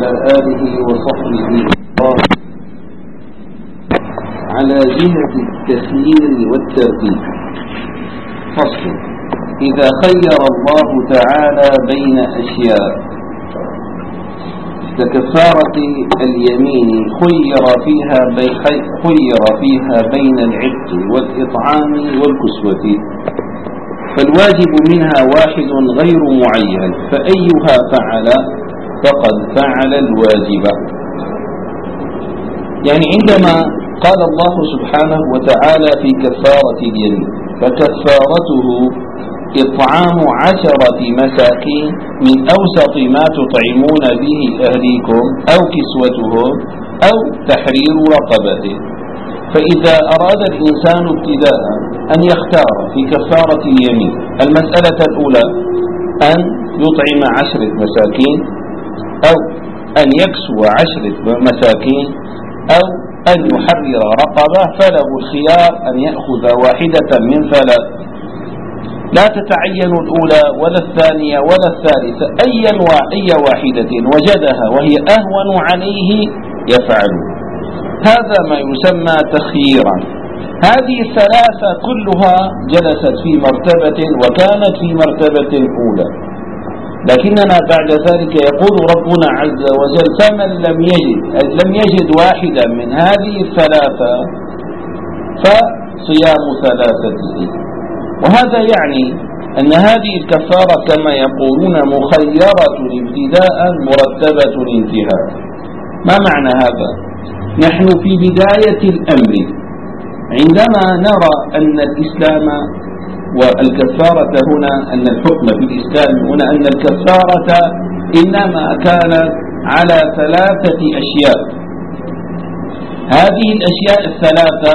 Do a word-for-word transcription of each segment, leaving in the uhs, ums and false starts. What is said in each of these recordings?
وعلى آله وصحبه على جهة التخيير والترتيب. فصل: إذا خير الله تعالى بين أشياء ككفارة اليمين خير فيها خير فيها بين العتق والإطعام والكسوة، فالواجب منها واحد غير معين، فأيها فعل فقد فعل الواجب. يعني عندما قال الله سبحانه وتعالى في كفارة اليمين فكفارته إطعام عشرة مساكين من أوسط ما تطعمون به أهليكم أو كسوتهم أو تحرير رقبته. فإذا أراد الإنسان ابتداء أن يختار في كفارة اليمين المسألة الأولى أن يطعم عشرة مساكين أو أن يكسو عشرة مساكين أو أن يحرر رقبة، فله الخيار أن يأخذ واحدة من ثلاث، لا تتعين الأولى ولا الثانية ولا الثالثة، أي واحدة وجدها وهي أهون عليه يفعل. هذا ما يسمى تخييرا. هذه الثلاثة كلها جلست في مرتبة وكانت في مرتبة أولى، لكننا بعد ذلك يقول ربنا عز وجل: فمن لم يجد لم يجد واحدا من هذه الثلاثة فصيام ثلاثة أيام. وهذا يعني أن هذه الكفارة كما يقولون مخيرة ابتداء مرتبة انتهاء. ما معنى هذا؟ نحن في بداية الأمر عندما نرى أن الإسلام والكفارة هنا، أن الحكم في الإسلام هنا أن الكفارة إنما كانت على ثلاثة أشياء. هذه الأشياء الثلاثة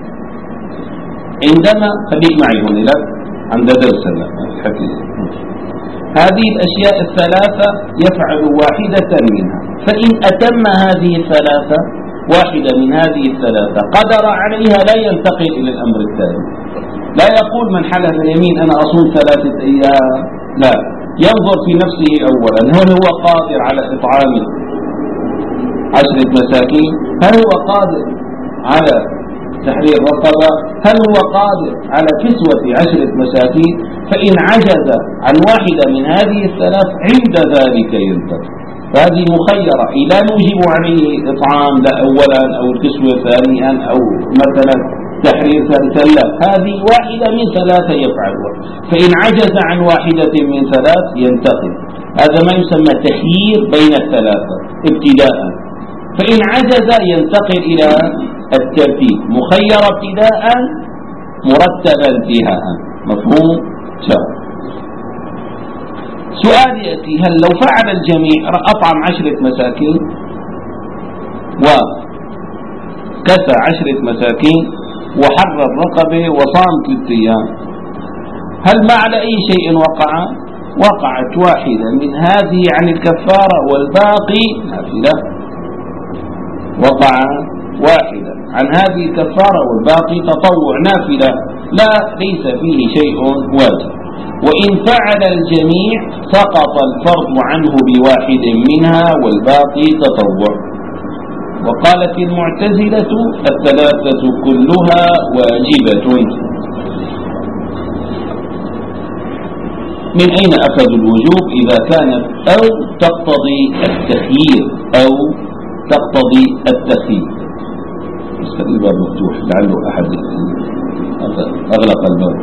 عندما خليك معي هنا لا عند درسنا الحديث، هذه الأشياء الثلاثة يفعل واحدة منها، فإن أتم هذه الثلاثة واحدة من هذه الثلاثة قدر عليها لا ينتقل إلى الأمر الثاني. لا يقول من حلف اليمين أنا أصوم ثلاثة أيام، لا، ينظر في نفسه أولا، هل هو قادر على إطعام عشرة مساكين؟ هل هو قادر على تحرير رقبة؟ هل هو قادر على كسوة عشرة مساكين؟ فإن عجز عن واحدة من هذه الثلاث عند ذلك ينتقل. فهذه مخيرة، لا نوجب عليه إطعام لا أولا أو الكسوة ثانيا أو مثلا تحرير ثالثا، لا، هذه واحدة من ثلاثة يفعلها، فإن عجز عن واحدة من ثلاث ينتقل. هذا ما يسمى تخيير بين الثلاثة ابتداء. فإن عجز ينتقل إلى الترتيب، مخير ابتداء مرتب انتهاء. مفهوم؟ شاء. سؤال يأتي: هل لو فعل الجميع أطعم عشرة مساكين وكسى عشرة مساكين وحرر رقبه وصام ثلاثة أيام، هل ما على أي شيء وقع؟ وقعت واحدة من هذه عن الكفارة والباقي نافلة. وقع واحدة عن هذه الكفارة والباقي تطوع نافلة، لا، ليس فيه شيء واجب. وإن فعل الجميع سقط الفرض عنه بواحد منها والباقي تطوع. وقالت المعتزلة الثلاثة كلها واجبة. من أين أخذوا الوجوب؟ إذا كانت أو تقتضي التخيير أو تقتضي التخيير. الباب مفتوح لعله أحد أغلق الباب.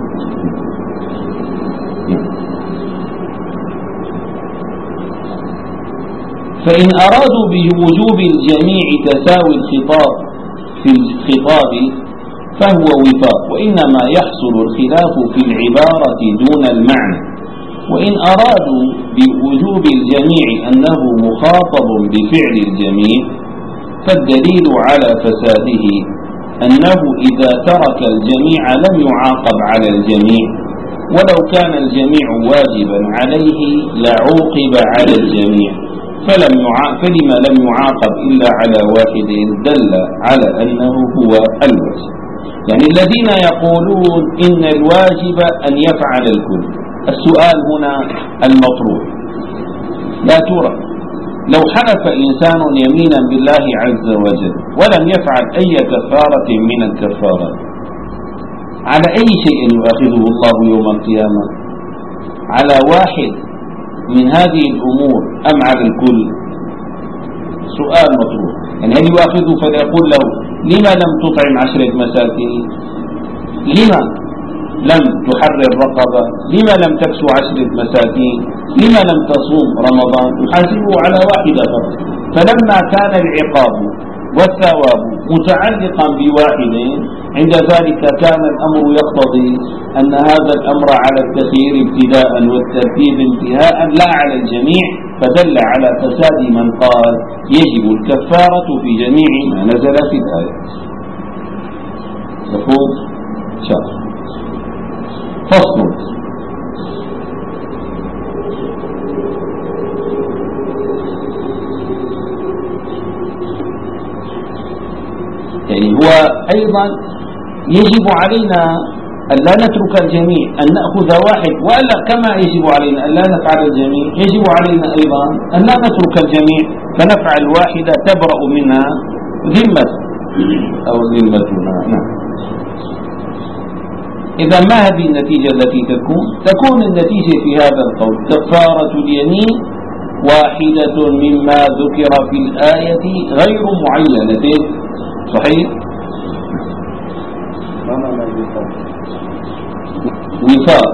فإن أرادوا بوجوب الجميع تساوي الخطاب في الخطاب فهو وفاق، وإنما يحصل الخلاف في العبارة دون المعنى. وإن أرادوا بوجوب الجميع أنه مخاطب بفعل الجميع فالدليل على فساده أنه إذا ترك الجميع لم يعاقب على الجميع، ولو كان الجميع واجبا عليه لعوقب على الجميع، فلم فلما لم يعاقب إلا على واحد دل على أنه هو الواجب. يعني الذين يقولون إن الواجب أن يفعل الكل، السؤال هنا المطروح: لا ترى لو حلف إنسان يمينا بالله عز وجل ولم يفعل أي كفارة من الكفارات، على أي شيء يؤاخذه الله يوم القيامة؟ على واحد من هذه الأمور أم على الكل؟ سؤال مطروح. يعني هل يؤاخذه فيقول له لما لم تطعم عشرة مساكين؟ لما لم تحرر رقبة؟ لما لم تكسو عشرة مساكين؟ لما لم تصوم رمضان؟ يحاسبه على واحدة فقط. فلما كان العقاب والثواب متعلقا بواحد، عند ذلك كان الأمر يقتضي أن هذا الأمر على التخيير ابتداء والترتيب انتهاء لا على الجميع، فدل على فساد من قال يجب الكفارة في جميع ما نزل في الآية. مفهوم؟ شرح. فصل. يعني هو أيضا يجب علينا أن لا نترك الجميع، أن نأخذ واحد، وألا كما يجب علينا أن لا نفعل الجميع يجب علينا أيضا أن لا نترك الجميع فنفعل واحدة تبرأ منها ذمة أو ذمتنا. نعم. إذا ما هذه النتيجة التي تكون؟ تكون النتيجة في هذا القول كفارة اليمين واحدة مما ذكر في الآية غير معينة. صحيح؟ وفاق.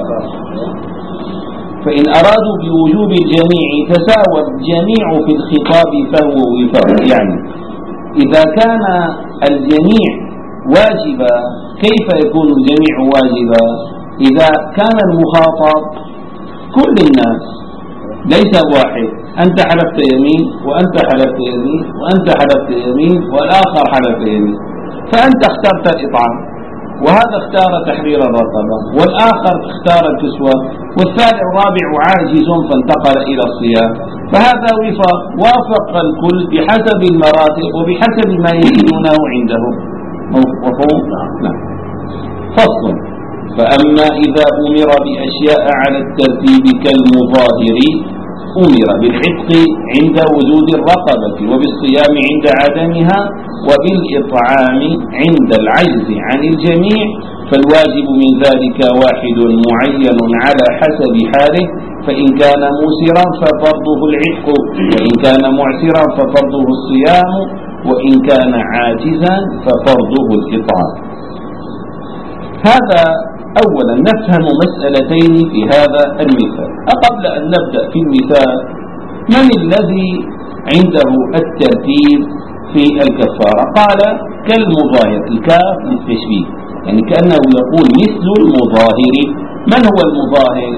فإن أرادوا بوجوب الجميع تساوى الجميع في الخطاب فهو وفاق. يعني إذا كان الجميع واجبا كيف يكون الجميع واجبا؟ إذا كان المخاطب كل الناس ليس واحد، أنت حلفت يمين وأنت حلفت يمين وأنت حلفت يمين والآخر حلف يمين، فأنت اخترت الإطعام وهذا اختار تحرير الرقبة والآخر اختار الكسوة والثالث الرابع عاجز فانتقل إلى الصيام، فهذا وفاق، وافق الكل بحسب المراتب وبحسب ما يجدونه عندهم. مفهوم؟ نعم. فصل. فأما إذا أمر بأشياء على الترتيب كالمظاهر أمر بالعتق عند وجود الرقبة وبالصيام عند عدمها وبالإطعام عند العجز عن الجميع، فالواجب من ذلك واحد معين على حسب حاله، فإن كان موسرا ففرضه العتق، وإن كان معسرا ففرضه الصيام، وإن كان عاجزا ففرضه الإطعام. هذا أولا نفهم مسألتين في هذا المثال. قبل أن نبدأ في المثال، من الذي عنده الترتيب في الكفارة؟ قال كالمظاهر، الكاف للتشبيه، يعني كأنه يقول مثل المظاهر. من هو المظاهر؟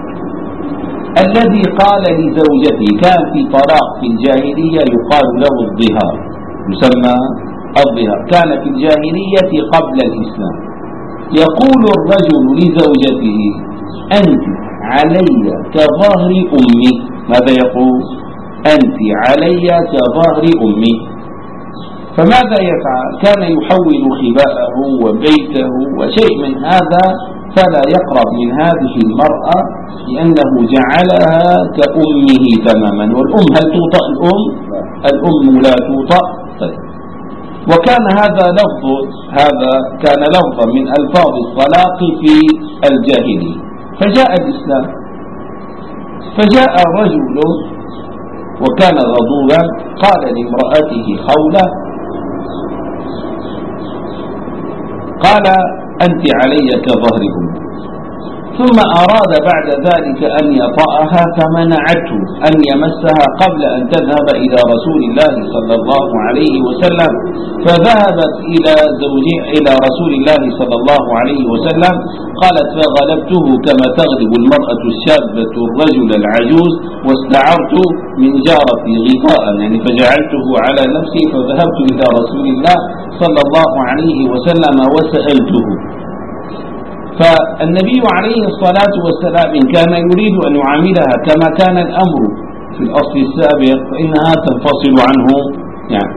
الذي قال لزوجته، كان في طلاق في الجاهلية يقال له الظهار، يسمى الظهار، كان في الجاهلية قبل الإسلام. يقول الرجل لزوجته أنت علي كظهر أمي. ماذا يقول؟ أنت علي كظهر أمي. فماذا يفعل؟ كان يحول خباءه وبيته وشيء من هذا فلا يقرب من هذه المرأة لأنه جعلها كأمه تماما. والأم هل توطأ الأم؟ الأم لا توطأ. طيب. وكان هذا لفظ هذا كان لفظا من ألفاظ الطلاق في الجاهلية. فجاء الإسلام، فجاء الرجل وكان غضوبا قال لامرأته خولة، قال أنت علي كظهر أمي، ثم أراد بعد ذلك أن يطأها فمنعته أن يمسها قبل أن تذهب إلى رسول الله صلى الله عليه وسلم، فذهبت إلى زوجها إلى رسول الله صلى الله عليه وسلم قالت فغلبته كما تغلب المرأة الشابة الرجل العجوز، واستعرت من جارتي غطاء، يعني فجعلته على نفسي، فذهبت إلى رسول الله صلى الله عليه وسلم وسألته. فالنبي عليه الصلاة والسلام إن كان يريد أن يعاملها كما كان الأمر في الأصل السابق فإنها تنفصل عنه يعني.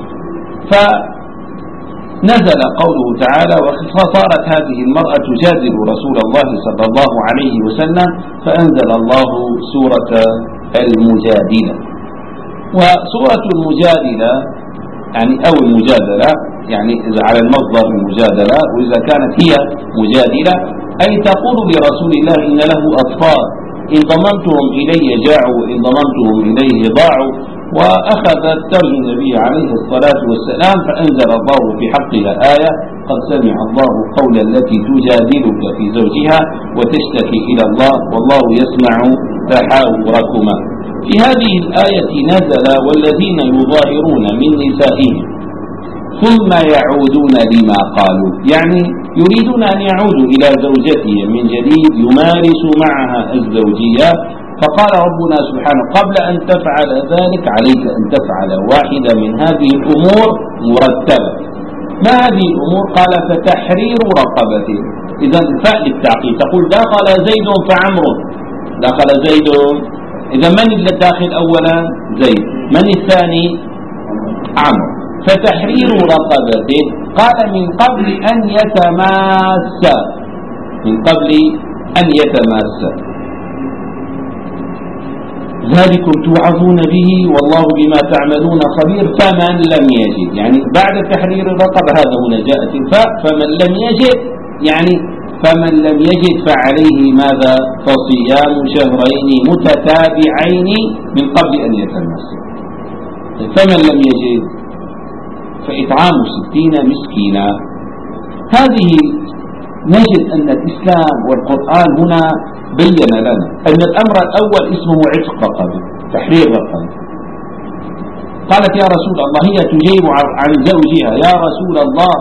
فنزل قوله تعالى فصارت هذه المرأة تجادل رسول الله صلى الله عليه وسلم، فأنزل الله سورة المجادلة. وصورة المجادلة يعني أو المجادلة يعني إذا على المصدر المجادلة، وإذا كانت هي مجادلة أي تقول لرسول الله إن له أطفال إن ضممتهم إلي جاعوا وإن ضممتهم إليه ضاعوا. وأخذت ترجم النبي عليه الصلاة والسلام فأنزل الله في حقها آية قد سمع الله قول التي تجادلك في زوجها وتشتكي إلى الله والله يسمع تحاوركما. في هذه الآية نزل والذين يظاهرون من نسائهم ثم يعودون لما قالوا، يعني يريدون أن يعودوا إلى زوجتهم من جديد يمارسوا معها الزوجية. فقال ربنا سبحانه قبل أن تفعل ذلك عليك أن تفعل واحدة من هذه الأمور مرتبة. ما هذه الأمور؟ قال فتحرير رقبة. إذا الفاء للتعقيد تقول دخل زيد فعمر، دخل زيد، إذا من اللي داخل أولا؟ زيد. من الثاني؟ عمرو. فتحرير رقبة قال من قبل أن يتماسا، من قبل أن يتماسا. ذلكم توعظون به والله بما تعملون خبير. فمن لم يجد يعني بعد تحرير الرقبة، هذا هنا جاءت الفاء فمن لم يجد، يعني فمن لم يجد فعليه ماذا؟ فصيام شهرين متتابعين من قبل أن يتماسا. فمن لم يجد فإطعام ستين مسكينا. هذه نجد أن الإسلام والقرآن هنا بين لنا أن الأمر الأول اسمه عتق رقبة، تحرير رقبة. قالت يا رسول الله، هي تجيب عن زوجها يا رسول الله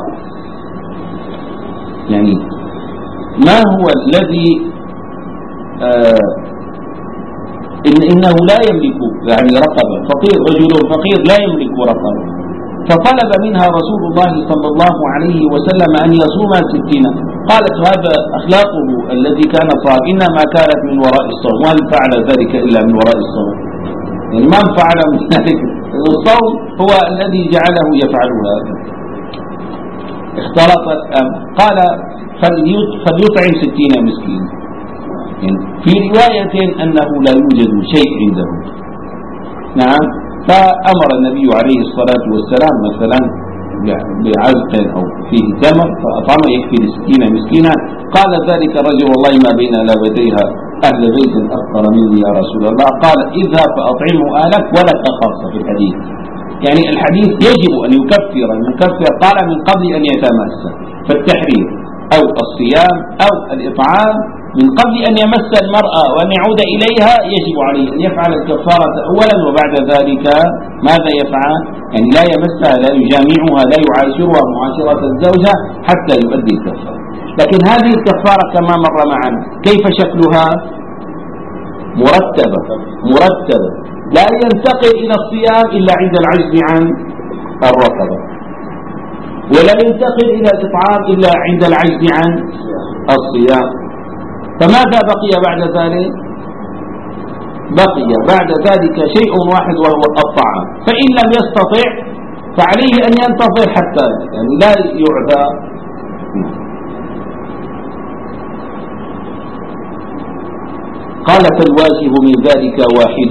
يعني ما هو الذي آه إن إنه لا يملك يعني رقبة، فقير، رجل فقير لا يملك رقبة. فطلب منها رسول الله صلى الله عليه وسلم أن يصوم ستين. قالت هذا أخلاقه الذي كان صار إنما كانت من وراء الصوم، وهل فعل ذلك إلا من وراء الصوم؟ يعني من فعل من ذلك الصوم هو الذي جعله يفعل هذا. اختلطت أم قال فليطعم ستين مسكين. يعني في رواية أنه لا يوجد شيء عنده. نعم. فأمر النبي عليه الصلاة والسلام مثلا بعزق أو فيه تمر فأطعمه يكفي لستين مسكينا. قال ذلك الرجل والله ما بين لابتيها أهل بيت أفقر مني يا رسول الله. قال اذهب فأطعمه أهلك ولك خاصة في الحديث. يعني الحديث يجب أن يكفر المكفر قال من قبل أن يتماسا، فالتحرير أو الصيام أو الإطعام من قبل أن يمس المرأة وأن يعود إليها يجب عليه أن يفعل الكفارة أولا، وبعد ذلك ماذا يفعل؟ يعني لا يمسها، لا يجامعها، لا يعاشرها معاشرة الزوجة حتى يؤدي الكفارة. لكن هذه الكفارة كما مر معنا كيف شكلها؟ مرتبة مرتبة لا ينتقل إلى الصيام إلا عند العجز عن الرقبة، ولا ينتقل إلى الإطعام إلا عند العجز عن الصيام. فماذا بقي بعد ذلك؟ بقي بعد ذلك شيء واحد وهو الطعام. فإن لم يستطع فعليه أن ينتظر حتى يعني لا يعذى. قال فالواجب من ذلك واحد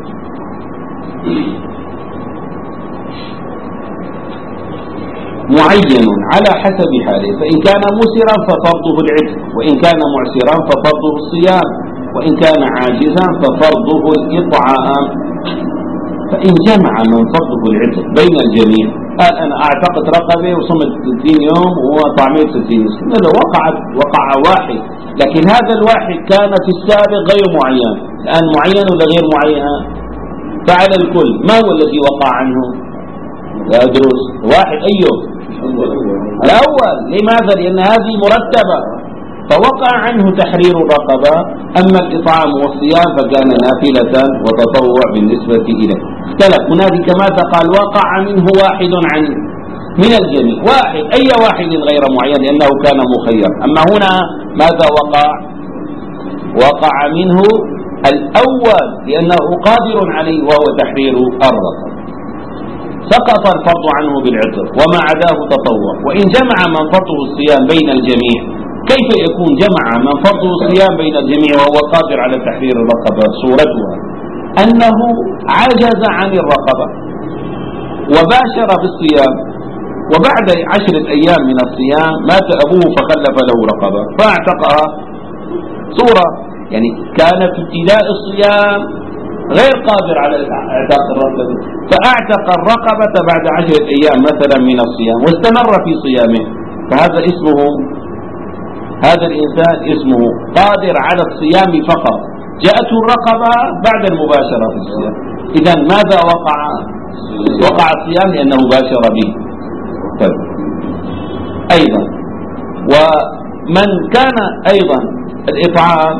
معين على حسب حاله، فإن كان مسرا ففرضه العتق، وإن كان معسرا ففرضه الصيام، وإن كان عاجزا ففرضه الإطعام. فإن جمع من فرضه العتق بين الجميع، قال أنا أعتقد رقبة وصمت ستين يوم وطعميت ستين مسكين، هذا وقعت وقع واحد، لكن هذا الواحد كان في السابق غير معين، الآن معين ولا غير معين؟ فعلى الكل ما هو الذي وقع عنه؟ لا أدرس واحد أيوه الأول. لماذا؟ لأن هذه مرتبة فوقع عنه تحرير الرقبة. أما الإطعام والصيام فكان نافلة وتطوع بالنسبة إليه. اختلف هنالك ماذا قال؟ وقع منه واحد عن من الجميع، واحد أي واحد غير معين لأنه كان مخير. أما هنا ماذا وقع؟ وقع منه الأول لأنه قادر عليه وهو تحرير الرقبة، سقط الفرض عنه بالعتق وما عداه تطوع. وإن جمع من فرضه الصيام بين الجميع، كيف يكون جمع من فرضه الصيام بين الجميع وهو قادر على تحرير الرقبة؟ صورتها أنه عجز عن الرقبة وباشر بالصيام، وبعد عشرة أيام من الصيام مات أبوه فخلف له رقبة فاعتقها. صورة يعني كان في ابتداء الصيام غير قادر على اعتاق الرقبة، فاعتق الرقبة بعد عشرة أيام مثلا من الصيام واستمر في صيامه، فهذا اسمه، هذا الإنسان اسمه قادر على الصيام فقط، جاءته الرقبة بعد المباشرة في الصيام. إذا ماذا وقع؟ وقع الصيام لأنه باشر به. طيب. أيضا ومن كان أيضا الإطعام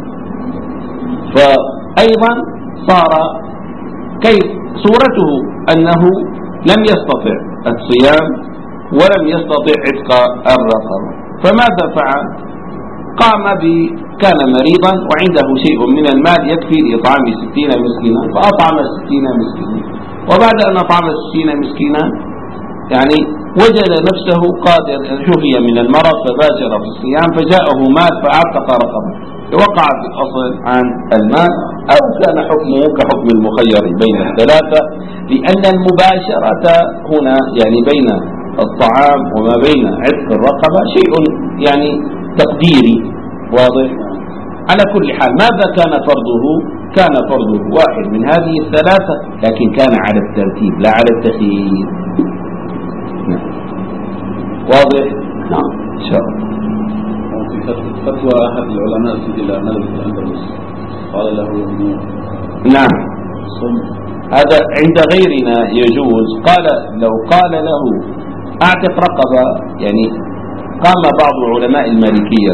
فأيضا صار كيف صورته أنه لم يستطع الصيام ولم يستطع عتق الرقبة، فماذا فعل؟ قام ب كان مريضا وعنده شيء من المال يكفي لإطعام ستين مسكينا، فأطعم ستين مسكينا، وبعد أن أطعم ستين مسكينا يعني وجد نفسه قادر، شفي من المرض فباشر في الصيام فجاءه مال فأعتق رقبه، وقع في الأصل عن المال، أو كان حكمه كحكم المخير بين الثلاثة، لأن المباشرة هنا يعني بين الطعام وما بين عتق الرقبة شيء يعني تقديري واضح. على كل حال ماذا كان فرضه؟ كان فرضه واحد من هذه الثلاثة، لكن كان على الترتيب لا على التخيير. واضح؟ نعم إن شاء الله. في فتوى أحد العلماء في ملك الأندلس قال له نعم صم، هذا عند غيرنا يجوز. قال لو قال له أعتق رقبة، يعني قام بعض علماء المالكية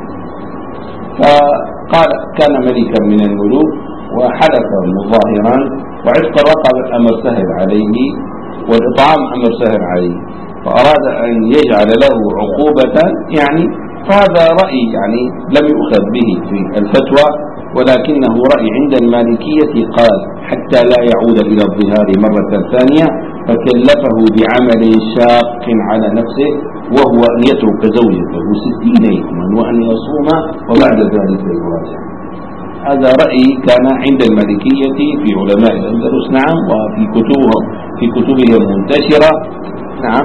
فقال كان ملكا من الملوك وحلف مظاهرا، وعتق الرقبة أمر سهل عليه والإطعام أمر سهل عليه، فأراد أن يجعل له عقوبة يعني، فهذا رأي يعني لم يؤخذ به في الفتوى، ولكنه رأي عند المالكية. قال حتى لا يعود إلى الظهار مرة ثانية، فكلفه بعمل شاق على نفسه وهو أن يترك زوجته ستين يوما وأن يصوم وبعد ذلك يراجع. هذا رأي كان عند المالكية في علماء الأندلس نعم، وفي كتبهم في كتبهم منتشرة نعم.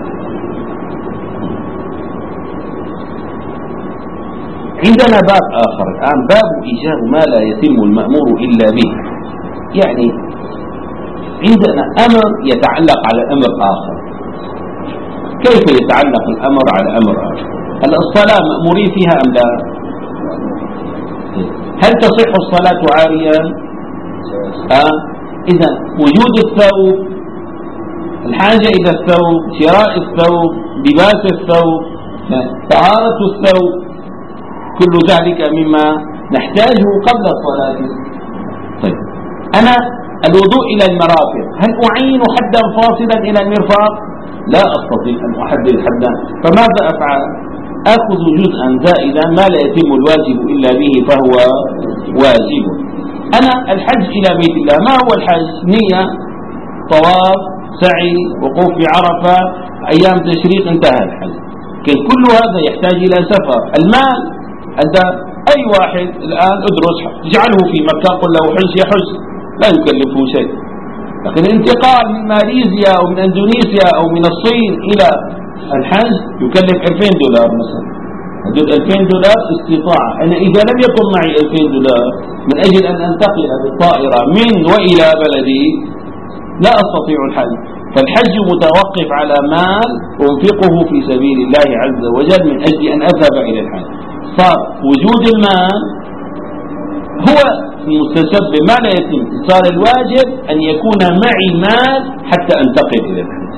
عندنا باب آخر الآن، باب إيجاب ما لا يتم المأمور إلا به. يعني عندنا أمر يتعلق على أمر آخر. كيف يتعلق الأمر على أمر آخر؟ هل الصلاة مأمورين فيها أم لا؟ هل تصح الصلاة عاريا؟ آه؟ إذا وجود الثوب، الحاجة إلى الثوب، شراء الثوب، لباس الثوب، طهارة الثوب، كل ذلك مما نحتاجه قبل الصلاة. طيب أنا الوضوء إلى المرافق، هل أعين حدا فاصلا إلى المرفق؟ لا أستطيع أن أحدد حدا، فماذا أفعل؟ أخذ جزءا زائدا ما لا يتم الواجب إلا به فهو واجب. أنا الحج إلى بيت الله، ما هو الحج؟ نية، طواف، سعي، وقوف في عرفة، أيام تشريق، انتهى الحج. كل هذا يحتاج إلى سفر. المال أنت أي واحد الآن أدرس اجعله في مكة قل له حج يحج لا يكلفه شيء، لكن الانتقال من ماليزيا أو من أندونيسيا أو من الصين إلى الحج يكلف ألفين دولار مثلا. حدود ألفين دولار استطاعة. أنا إذا لم يكن معي ألفين دولار من أجل أن أنتقل بالطائرة من وإلى بلدي لا أستطيع الحج. فالحج متوقف على مال أنفقه في سبيل الله عز وجل من أجل أن أذهب إلى الحج. صار وجود المال هو المتسبب ما لا يتم، صار الواجب أن يكون معي مال حتى أنتقل إلى الحج.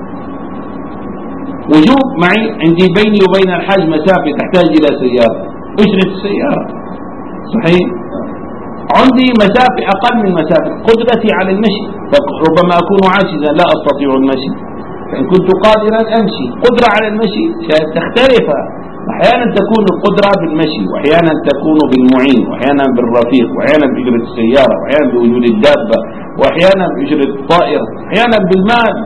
وجود معي عندي بيني وبين الحج مسافة تحتاج إلى سيارة، أشرف السيارة صحيح، عندي مسافة أقل من مسافة قدرتي على المشي، فربما أكون عاجزا لا أستطيع المشي، فإن كنت قادرا أمشي. قدرة على المشي تختلف، أحيانا تكون القدرة بالمشي، وأحيانا تكون بالمعين، وأحيانا بالرفيق، وأحيانا بأجرة السيارة، وأحيانا بوجود الدابة، وأحيانا بأجرة الطائرة، أحيانا بالمال،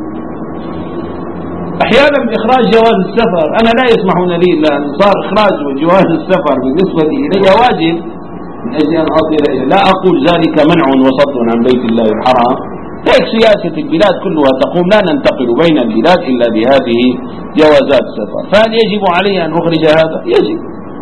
أحيانا بإخراج جواز السفر. أنا لا يسمحون لي، لأن صار إخراج جواز السفر بالنسبة إلي واجب من أجل أن أصل إليه. لا أقول ذلك منع وصد عن بيت الله الحرام، هيك سياسة البلاد كلها تقوم لا ننتقل بين البلاد إلا بهذه جوازات السفر. فهل يجب علي أن أخرج هذا؟ يجب.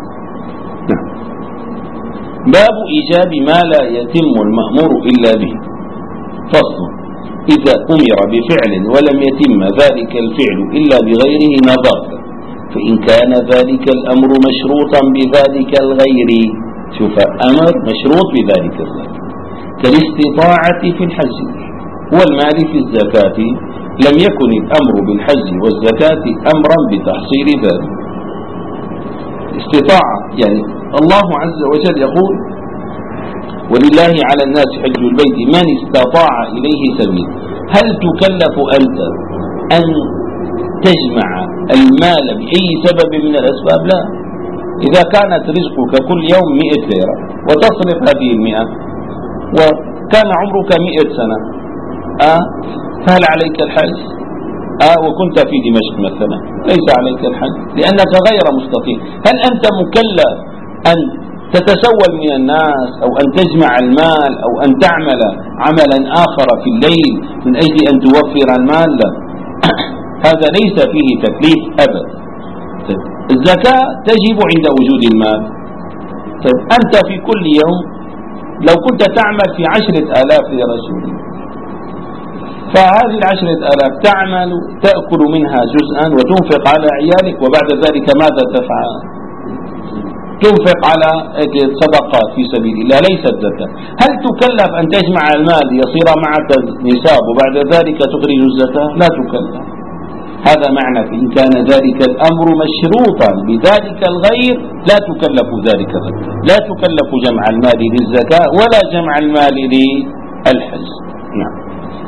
باب إيجاب ما لا يتم المأمور إلا به. فصل: إذا أمر بفعل ولم يتم ذلك الفعل إلا بغيره نظرت، فإن كان ذلك الأمر مشروطا بذلك الغير، شوف أمر مشروط بذلك الغير، كالاستطاعة في الحج والمال في الزكاة، لم يكن الأمر بالحج والزكاة أمرا بتحصيل ذلك. استطاعة يعني الله عز وجل يقول: ولله على الناس حج البيت من استطاع إليه سبيل. هل تكلف أنت أن تجمع المال بأي سبب من الأسباب؟ لا. إذا كانت رزقك كل يوم مئة ليرة وتصرف هذه المئة وكان عمرك مئة سنة، آه فهل عليك الحج؟ آه وكنت في دمشق مثلا، ليس عليك الحج لأنك غير مستطيع. هل أنت مكلف أن تتسول من الناس أو أن تجمع المال أو أن تعمل عملا آخر في الليل من أجل أن توفر المال؟ لا. هذا ليس فيه تكليف أبدا. الزكاة تجب عند وجود المال. طيب أنت في كل يوم لو كنت تعمل في عشرة آلاف يا رسول الله، فهذه العشرة آلاف تعمل تأكل منها جزءا وتنفق على عيالك، وبعد ذلك ماذا تفعل؟ تنفق على صدقات في سبيل الله، ليست زكاة. هل تكلف أن تجمع المال يصير معك نصاب وبعد ذلك تخرج الزكاة؟ لا تكلف. هذا معنى إن كان ذلك الأمر مشروطا بذلك الغير لا تكلف ذلك الغير. لا تكلف جمع المال للزكاة ولا جمع المال للحج. نعم.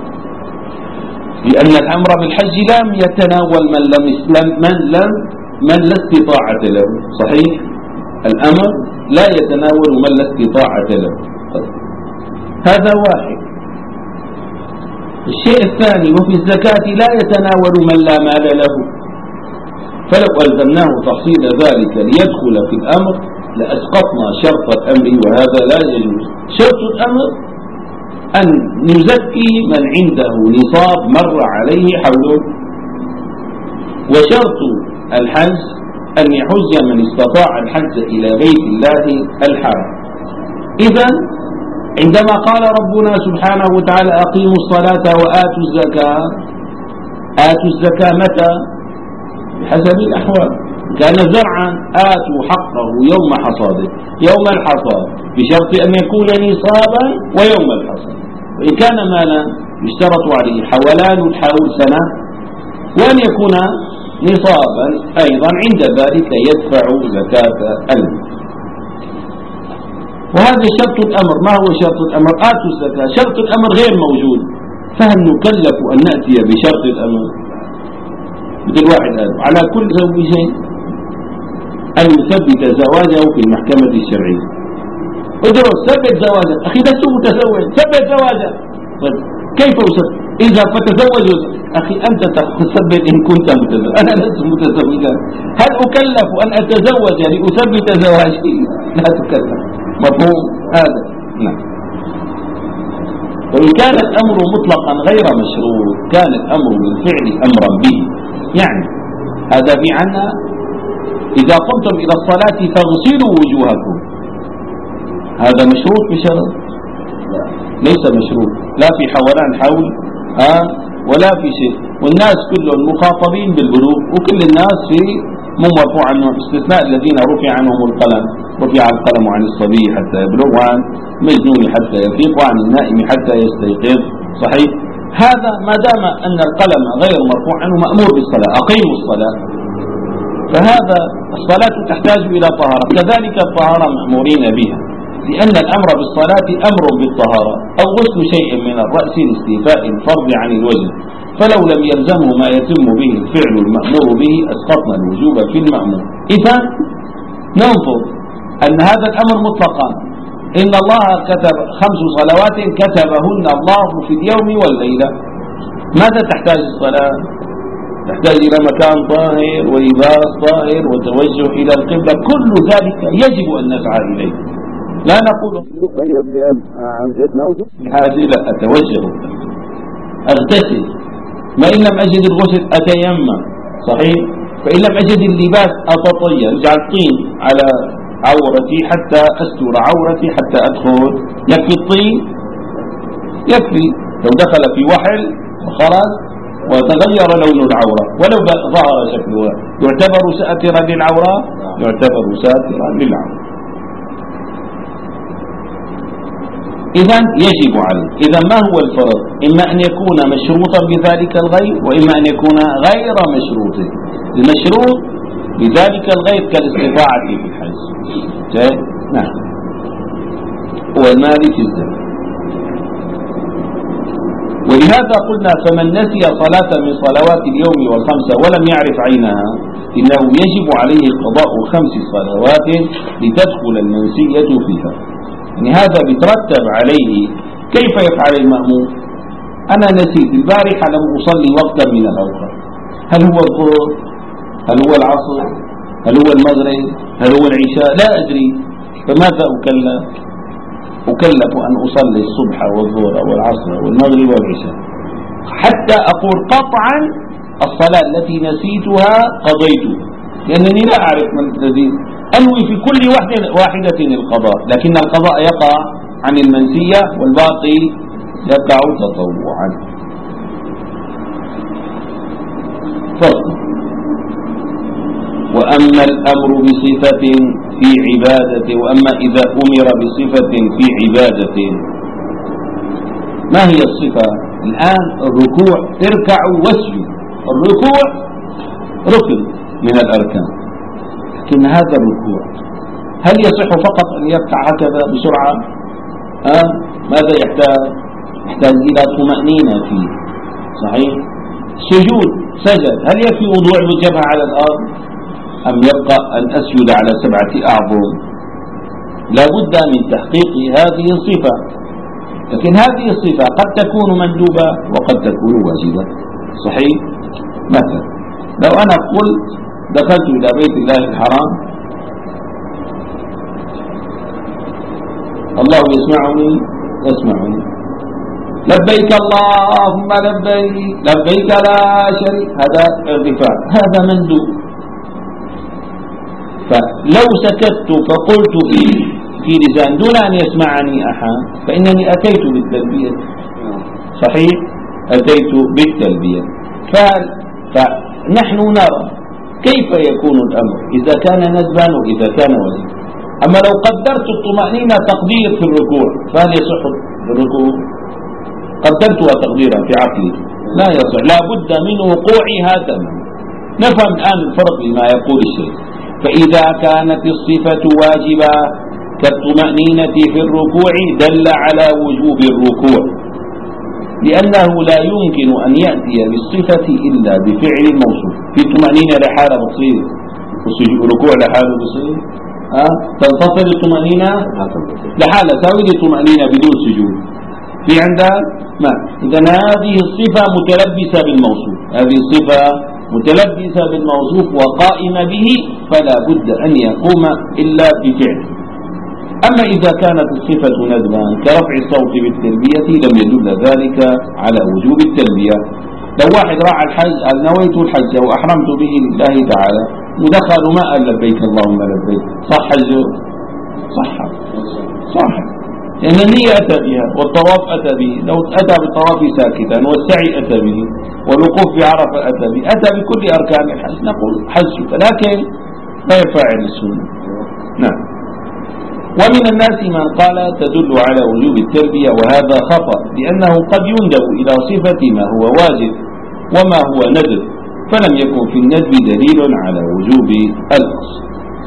لأن الأمر بالحج لم يتناول من لم من لم من لا استطاعة له. صحيح؟ الأمر لا يتناول من لا استطاعة له. هذا واحد. الشيء الثاني: وفي الزكاة لا يتناول من لا مال له، فلو ألزمناه تحصيل ذلك ليدخل في الأمر لأسقطنا شرط الأمر، وهذا لا يجوز. شرط الأمر أن نزكي من عنده نصاب مر عليه حوله، وشرط الحج أن يحج من استطاع الحج إلى بيت الله الحرام. إذن عندما قال ربنا سبحانه وتعالى: أقيموا الصلاة وآتوا الزكاة، آتوا الزكاة متى؟ بحسب الأحوال. كان زرعا آتوا حقه يوم حصاده، يوم الحصاد، بشرط أن يكون نصابا ويوم الحصاد. وإن كان مالا يشترط عليه حولان الحول سنة، وأن يكون نصابا أيضا، عند ذلك يدفع زكاة المال. وهذا شرط الأمر. ما هو شرط الأمر؟ آتوا الزكاة. شرط الأمر غير موجود، فهل نكلف أن نأتي بشرط الأمر؟ مثل واحد قال: على كل زوج أن يثبت زواجه في المحكمة الشرعية. ادرس، ثبت زواجك. أخي لست متزوج، ثبت زواجك. طيب كيف أثبت؟ إذا فتزوج. أخي أنت تثبت إن كنت متزوج، أنا لست متزوجا. هل أكلف أن أتزوج لأثبت زواجي؟ لا تكلف. مفهوم هذا؟ نعم. وإن كان الأمر مطلقا غير مشروط كان الأمر بالفعل أمرا به. يعني هذا بمعنى إذا قمتم إلى الصلاة فاغسلوا وجوهكم، هذا مشروط بشرط؟ ليس مشروط، لا في حولان حول آه ولا في شيء. والناس كلهم مخاطبين بالبلوغ، وكل الناس في مو مرفوع عنهم، استثناء الذين رفع عنهم القلم. رفع القلم عن الصبي حتى يبلغ، وعن مجنون حتى يفيق، وعن النائم حتى يستيقظ. صحيح؟ هذا ما دام أن القلم غير مرفوع عنه مأمور بالصلاة. أقيموا الصلاة. فهذا الصلاة تحتاج إلى طهارة، كذلك الطهارة مأمورين بها، لأن الأمر بالصلاة أمر بالطهارة. أو غسل شيء من الرأس لاستيفاء الفرض عن الوجه، فلو لم يلزمه ما يتم به الفعل المأمور به أسقطنا الوجوب في المأمور. إذا ننظر أن هذا الأمر مطلقا. إن الله كتب خمس صلوات كتبهن الله في اليوم والليلة. ماذا تحتاج الصلاة؟ تحتاج إلى مكان طاهر ولباس طاهر وتوجه إلى القبلة. كل ذلك يجب أن نسعى إليه. لا نقول هذه لا أتوجه أغتسل، ما إن لم أجد الغسل أتيمم، صحيح؟ فإن لم أجد اللباس أتطير، أجعل طين على عورتي حتى أستر عورتي حتى أدخل. يكفي الطين؟ يكفي. لو دخل في وحل وخرج وتغير لون العورة ولو ظهر شكلها يعتبر ساترا للعورة؟ يعتبر ساترا للعورة. إذن يجب عليه. إذن ما هو الفرق؟ إما أن يكون مشروطا بذلك الغير، وإما أن يكون غير مشروط. المشروط بذلك الغير كالاستطاعة في الحج. نعم. والمال في الزكاة. ولهذا قلنا فمن نسي صلاة من صلوات اليوم والخمسة ولم يعرف عينها إنه يجب عليه قضاء خمس صلوات لتدخل المنسية فيها. يعني هذا بيترتب عليه كيف يفعل المأموم. أنا نسيت البارحة لم أصلي وقتا من الأوقات، هل هو الظهر؟ هل هو العصر؟ هل هو المغرب؟ هل هو العشاء؟ لا أدري. فماذا أكلف؟ أكلف أن أصلي الصبح والظهر والعصر والمغرب والعشاء حتى أقول قطعا الصلاة التي نسيتها قضيت، لأنني لا أعرف من الذي أنوي في كل واحدة القضاء، لكن القضاء يقع عن المنسية والباقي يقع تطوعا. فصل. وأما الأمر بصفة في عبادة، وأما إذا أمر بصفة في عبادة. ما هي الصفة؟ الآن الركوع اركعوا واسجدوا، الركوع ركن من الأركان، لكن هذا الركوع هل يصح فقط أن يركع هكذا بسرعة؟ أه؟ ماذا يحتاج؟ يحتاج إلى طمأنينة فيه، صحيح؟ سجود سجد، هل يكفي وضوع الجبهة على الأرض أم يبقى أن أسجد على سبعة أعظم؟ لا بد من تحقيق هذه الصفة، لكن هذه الصفة قد تكون مندوبة وقد تكون واجبة، صحيح؟ مثلا لو أنا قلت دخلت إلى بيت الله الحرام الله يسمعني يسمعني لبيك اللهم لبيك لبيك لا شريك، هذا ارتفاع، هذا مندوب. فلو سكت فقلت في في لسان دون أن يسمعني أحد فإنني أتيت بالتلبية، صحيح؟ أتيت بالتلبية. فنحن نرى كيف يكون الأمر إذا كان ندبا وإذا كان واجبا. أما لو قدرت الطمأنينة تقدير في الركوع فهل يصح الركوع؟ قدرتها تقديرا في عقلي لا يصح، لا بد من وقوعها تماما. نفهم الآن الفرق بما يقول الشيخ. فإذا كانت الصفة واجبة كالطمأنينة في الركوع دل على وجوب الركوع، لأنه لا يمكن أن يأتي بالصفة إلا بفعل الموصوف. في طمأنينة لحالة بصير والركوع لحاله بصير، أه؟ تنتصر الطمأنينة لحالة تاويل الطمأنينة بدون سجود في عندها ما. إذن هذه الصفة متلبسة بالموصوف، هذه الصفة متلبسة بالموصوف وقائمة به، فلا بد أن يقوم إلا بفعل. أما إذا كانت الصفة ندبا كرفع الصوت بالتلبية لم يدل ذلك على وجوب التلبية. لو واحد راح الحج قال نويت الحج وأحرمت به لله تعالى ودخل ما قال لبيك اللهم لبيك، صح حجه؟ صح صح، لأن النية أتى بها والطواف أتى به. لو أتى بالطواف ساكتا والسعي أتى به والوقوف بعرفة أتى به، أتى بكل أركان الحج، نقول حجك، لكن لا يفعل السنة. نعم. ومن الناس من قال تدل على وجوب التلبية، وهذا خطأ، لأنه قد يندب إلى صفة ما هو واجب وما هو ندب، فلم يكن في الندب دليل على وجوب الأصل.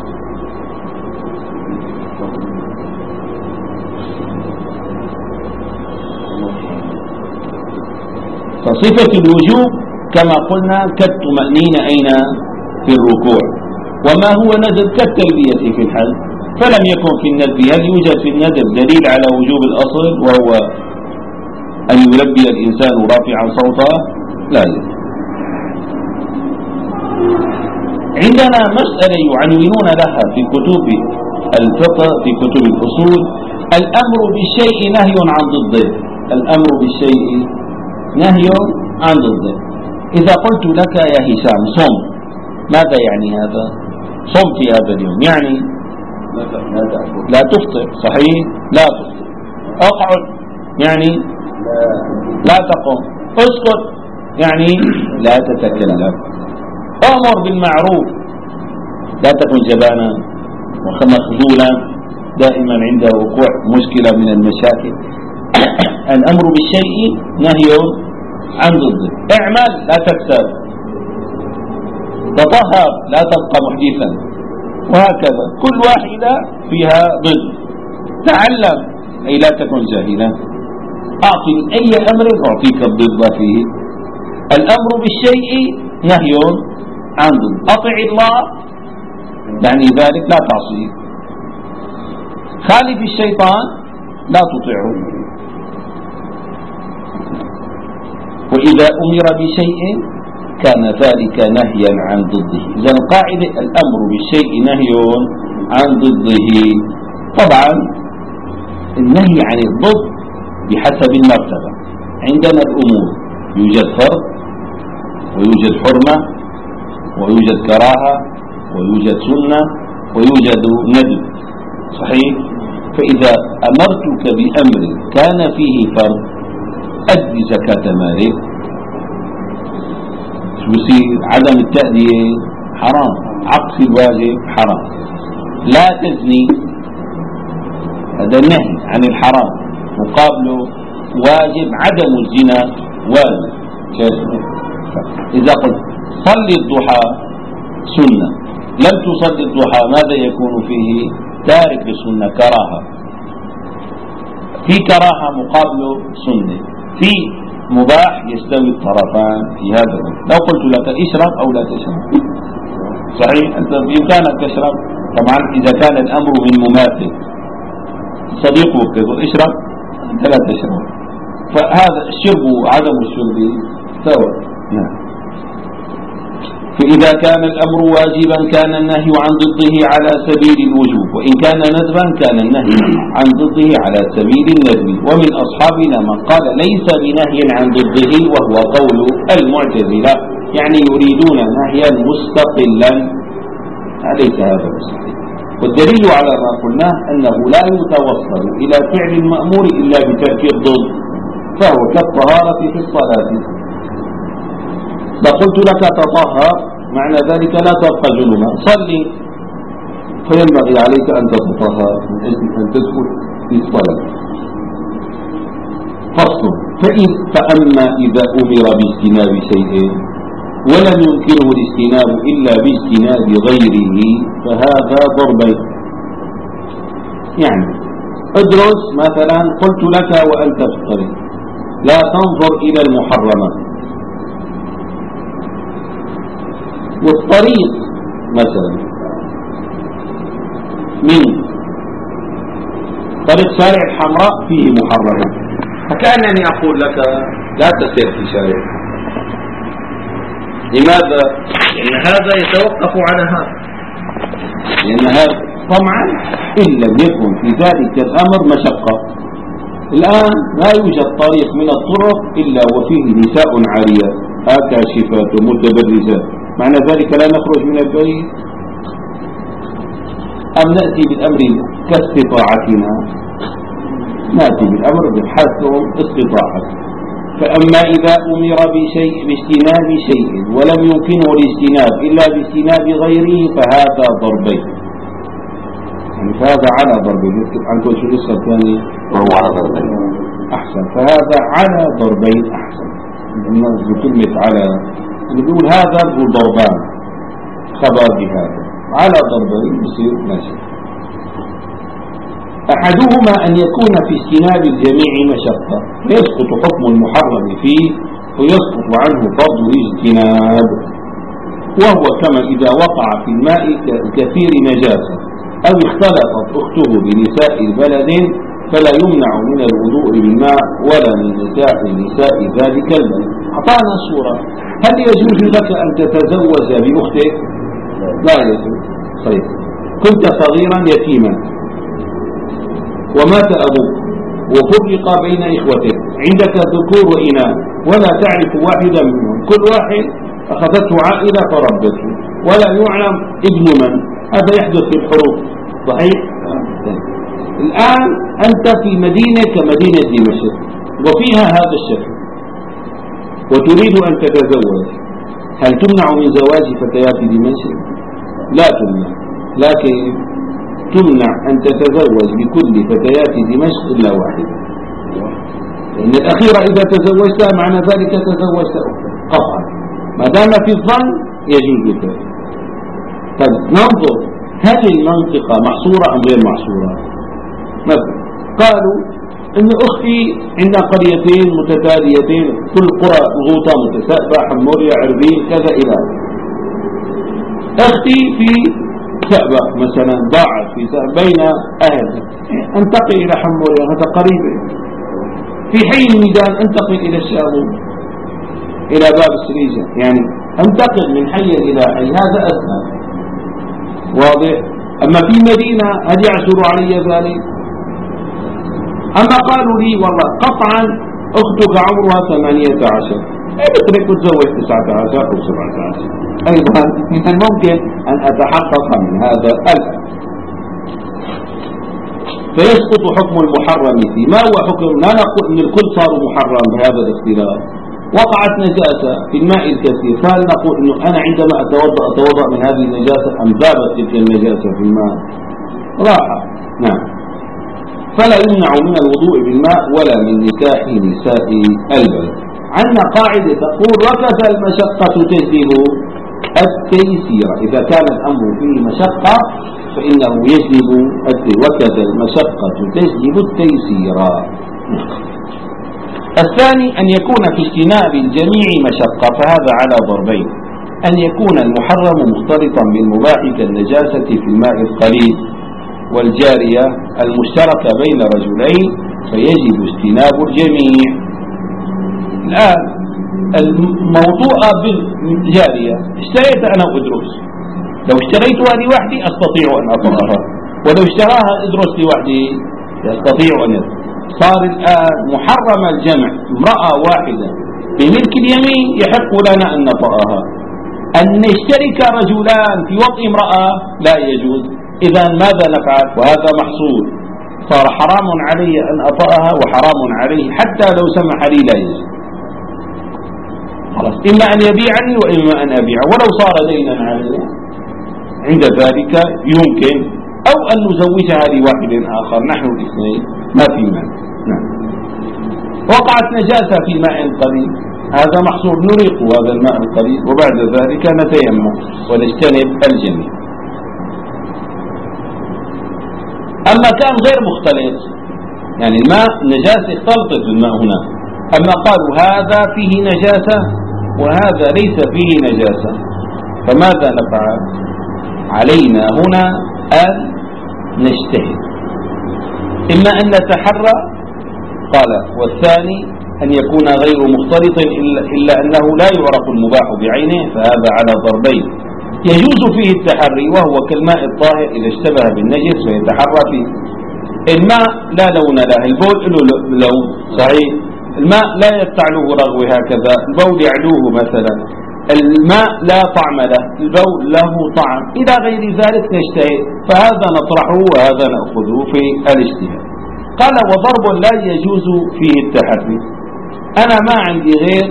فصفة الوجوب كما قلنا كالطمأنينة أين في الركوع، وما هو ندب كالتلبية في الحج، فلم يكن في الندب. هل يوجد في الندب دليل على وجوب الأصل وهو أن يلبي الإنسان رافعا صوته؟ لا يوجد. عندنا مسألة يعنونون لها في كتب الفقه في كتب الأصول: الأمر بالشيء نهي عن ضده. الأمر بالشيء نهي عن ضده. إذا قلت لك يا هشام صم، ماذا يعني هذا؟ صم في هذا اليوم يعني لا تفطر، صحيح؟ لا تفطر. اقعد يعني لا تقم. اسكت يعني لا تتكلم. أمر بالمعروف، لا تكن جبانا ومخذولا دائما عند وقوع مشكلة من المشاكل. الأمر بالشيء نهي عن ضده. اعمل لا تكسب، تطهر لا تبقى محدثا، وهكذا كل واحدة فيها ضد. تعلم أي لا تكن جاهلا. أعطي أي أمر أعطيك الضد فيه. الأمر بالشيء نهي عن ضد. أطع الله يعني ذلك لا تعصيه. خالف الشيطان لا تطيعه. وإذا أمر بشيء كان ذلك نهيا عن ضده. إذا القاعدة الأمر بالشيء نهي عن ضده. طبعا النهي عن الضد بحسب المرتبة. عندنا الأمور يوجد فرض ويوجد حرمة ويوجد كراهة ويوجد سنة ويوجد ندب، صحيح؟ فإذا أمرتك بأمر كان فيه فرض أدي زكاة مالك، يصير عدم التأدية حرام، عكس الواجب حرام. لا تزني، هذا النهي عن الحرام، مقابله واجب عدم الزنا واجب. إذا قلت صلي الضحى سنة، لم تصلي الضحى ماذا يكون فيه؟ تارك السنة، كراهة. في كراهة مقابله سنة، في مباح يستوي الطرفان في هذا. لو قلت لك اشرب أو لا تشرب، صحيح أنت بإمكانك تشرب، طبعا إذا كان الأمر من مماثل، صديقك يقول اشرب أنت لا تشرب، فهذا الشرب وعدم الشرب سواء. نعم. فإذا كان الأمر واجبا كان النهي عن ضده على سبيل الوجوب، وإن كان ندبا كان النهي عن ضده على سبيل الندب. ومن أصحابنا من قال ليس بنهي عن ضده، وهو قول المعتزلة، يعني يريدون نهيا مستقلا. أليس هذا مستقل؟ والدليل على ما قلناه أنه لا يتوصل إلى فعل المأمور إلا بترك الضد، فهو كالطهارة في الصلاة. فقلت لك تطهر، معنى ذلك لا تبقى جنوبا، صلي، فينبغي عليك أن تتطهر من أجل أن تدخل في الصلاة. فصل. فأما إذا أمر باجتناب شيء ولم يمكنه الاجتناب إلا باجتناب غيره فهذا ضربين. يعني ادرس مثلا، قلت لك وأنت في الطريق لا تنظر إلى المحرمات، والطريق مثلا من طريق شارع الحمراء فيه محرمات، فكأنني أقول لك لا تسير في شارع الحمراء. لماذا؟ لأن هذا يتوقف على هذا، لأن هذا طبعا إن لم يكن في ذلك الأمر مشقة. الآن لا يوجد طريق من الطرق إلا وفيه نساء عاريات كاشفات ومتبرجات، معنى ذلك لا نخرج من البيت أم نأتي بالأمر كاستطاعتنا؟ نأتي بالأمر بحسب استطاعة. فأما إذا أمر بشيء باجتناب شيء ولم يمكنه الاجتناب إلا باجتناب غيره فهذا ضربين. يعني فهذا على ضربين. عنكم شو الاسم الثاني؟ وهو على ضربين. أحسن. فهذا على ضربين أحسن. بكلمة على نقول هذا نقول ضربان، خبر بهذا على ضربين بصير ماشي. أحدهما أن يكون في اجتناب الجميع مشقة فيسقط حكم المحرم فيه ويسقط عنه فرض الاجتناب، وهو كما إذا وقع في الماء كثير نجاسة أو اختلطت أخته بنساء البلد فلا يمنع من الوضوء بالماء ولا من نكاح نساء ذلك البلد. أعطانا صورة. هل يجوز لك أن تتزوج بأختك؟ لا يجوز. طيب كنت صغيرا يتيما ومات أبوك وفرق بين إخوتك، عندك ذكور وإناث ولا تعرف واحدا منهم، كل واحد أخذته عائلة فربته ولا يعلم ابن من. هذا يحدث في الحروب، صحيح؟ الآن أنت في مدينة كمدينة دمشق وفيها هذا الشكل وتريد أن تتزوج، هل تمنع من زواج فتيات دمشق؟ لا تمنع، لكن تمنع أن تتزوج بكل فتيات دمشق إلا واحدة، لأن الأخيرة إذا تزوجتها معنى ذلك تزوجت قطعا، ما دام في الظن يجوز ذلك. طيب ننظر هل المنطقة محصورة أم غير محصورة؟ مثلا قالوا إن أختي عندنا قريتين متتاليتين، كل قرى غوطة متسابة، حموريا، عربين، كذا إلى أختي في سأبة مثلا ضاعت في سأبة بين أهلها، انتقل إلى حموريا هذا قريب، في حي الميدان انتقل إلى الشاغوب إلى باب السريجة، يعني انتقل من حي إلى حي، هذا أسهل، واضح؟ أما في مدينة هل يعسر علي ذلك؟ أما قالوا لي والله قطعا أختك عمرها ثمانية عشر، اترك تتزوج تسعة عشر أو سبعة عشر، أيضا من الممكن أن أتحقق من هذا الآن. فيسقط حكم المحرم فيه. ما هو حكم؟ لا نقول أن الكل صاروا محرم بهذا الاختلاف، وقعت نجاسة في الماء الكثير، فهل نقول أنه أنا عندما أتوضأ أتوضأ من هذه النجاسة أم ذابت تلك النجاسة في الماء؟ راحة، نعم. فلا يمنع من الوضوء بالماء ولا من نكاح نساء البلد. عندنا قاعدة تقول وكذا المشقة تجلب التيسير، إذا كان الأمر فيه مشقة فإنه يجلب وكذا المشقة تجلب التيسير. الثاني أن يكون في اجتناب الجميع مشقة، فهذا على ضربين: أن يكون المحرم مختلطا بالمباح كالنجاسة في الماء القليل والجارية المشتركة بين رجلين فيجب اجتناب الجميع. الآن الموضوع بالجارية، اشتريت أنا أدرس، لو اشتريتها لوحدي أستطيع أن أطلقها، ولو اشتراها أدرس لوحدي يستطيع أن يطلق. صار الآن محرم الجمع، امرأة واحدة بملك اليمين يحق لنا أن نطأها، أن نشترك رجلان في وطء امرأة لا يجوز. إذا ماذا نفعل؟ وهذا محصول، صار حرام علي أن أطأها وحرام عليه حتى لو سمح لي لا يجوز. خلاص، إما أن يبيعني وإما أن أبيع، ولو صار دينا علي عند ذلك يمكن، أو أن نزوجها لواحد آخر نحن الاثنين، ما في مانع. نعم. وقعت نجاسة في ماء قليل، هذا محصول، نريق هذا الماء القليل وبعد ذلك نتيمم ونجتنب الجميع. أما كان غير مختلط، يعني الماء نجاسة اختلطت بالماء هنا، أما قالوا هذا فيه نجاسة وهذا ليس فيه نجاسة، فماذا نفعل؟ علينا هنا أن نجتهد، إما أن نتحرى، قال، والثاني أن يكون غير مختلط إلا, إلا أنه لا يعرف المباح بعينه، فهذا على ضربين: يجوز فيه التحري وهو كالماء الطاهر إذا اشتبه بالنجس فيتحرى فيه. الماء لا لون له، البول له لون، صحيح، الماء لا يتعلوه رغوه هكذا، البول يعلوه مثلا، الماء لا طعم له، البول له طعم، إلى غير ذلك نجتهد، فهذا نطرحه وهذا نأخذه في الاجتهاد. قال وضرب لا يجوز فيه التحري، أنا ما عندي غير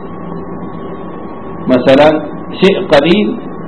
مثلا شيء قليل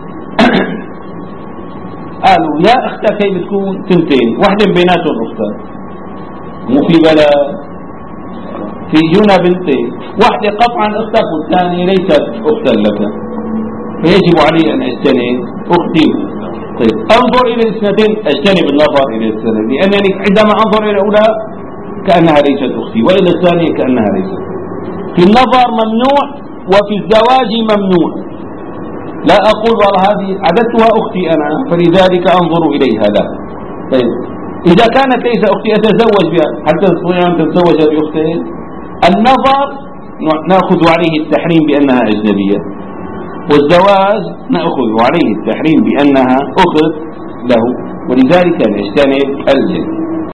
قالوا يا أختك كيف بتكون تنتين، واحدة بيناتهم أختها، مو في بلد، في جونا بنتين، واحدة قطعا أختك والثانية ليست أختا لك، فيجب علي أن أجتنب أختي. طيب أنظر إلى الاثنتين، أجتنب النظر إلى الثانية، لأنني عندما أنظر إلى الأولى كأنها ليست أختي، وإلى الثانية كأنها ليست. في النظر ممنوع وفي الزواج ممنوع، لا أقول والله هذه عددتها أختي أنا فلذلك أنظر إليها، لا. طيب إذا كانت ليس أختي أتزوج بها، هل تستطيع أن تتزوج بأختين؟ النظر نأخذ عليه التحريم بأنها أجنبية، والزواج نأخذ عليه التحريم بأنها أخت له، ولذلك نجتنب الجد.